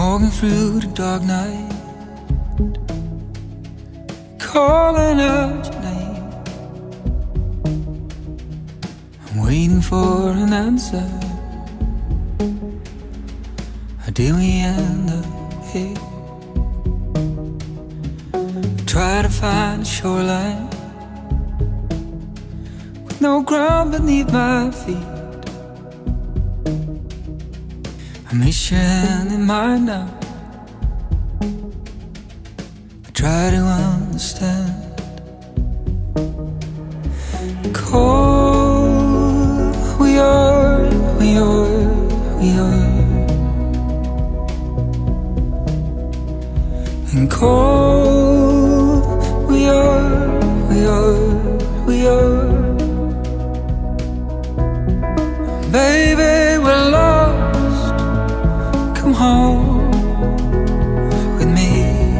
walking through the dark night, calling out your name. I'm waiting for an answer. How did we end up here? Try to find a shoreline with no ground beneath my feet. I miss your hand in mine now. I try to understand. Cold we are, we are, we are. And cold we are, we are, we are. Baby, we're lost. Come home with me.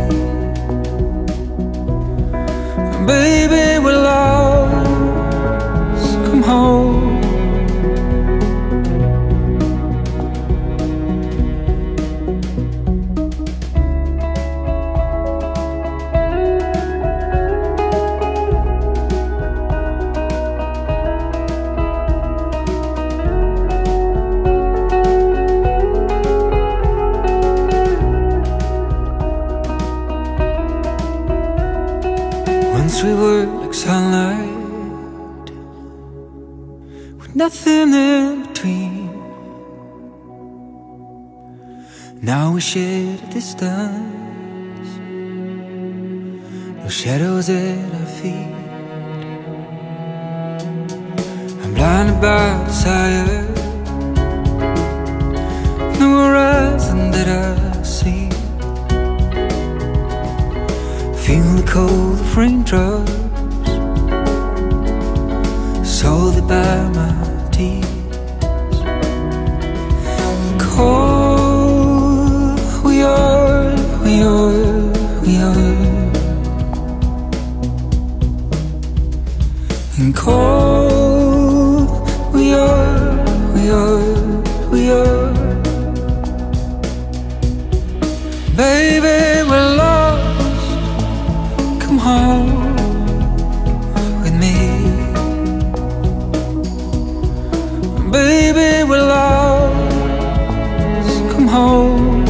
Baby, we're lost. Come home. Once we were like sunlight, with nothing in between. Now we share a distance, no shadows at our feet. I'm blinded by desire, no horizon that I see. Feel the cold of raindrops, salted by my tears. Cold we are, we are, we are. And cold we are, we are, we are. Baby, we're lost. Come home with me. Baby, we're lost. Come home.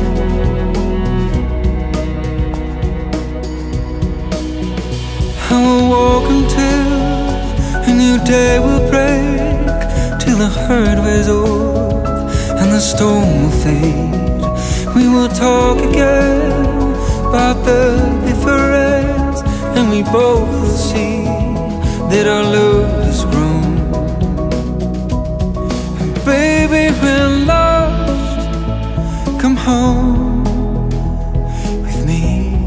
I will walk until a new day will break, till the hurt wears off and the storm will fade. We will talk again about the difference, and we both will see that our love has grown. And baby, we're lost. Come home with me.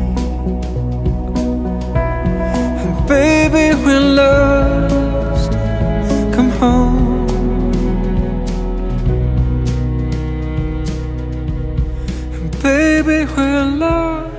And baby, we're lost. Come home. And baby, we're lost.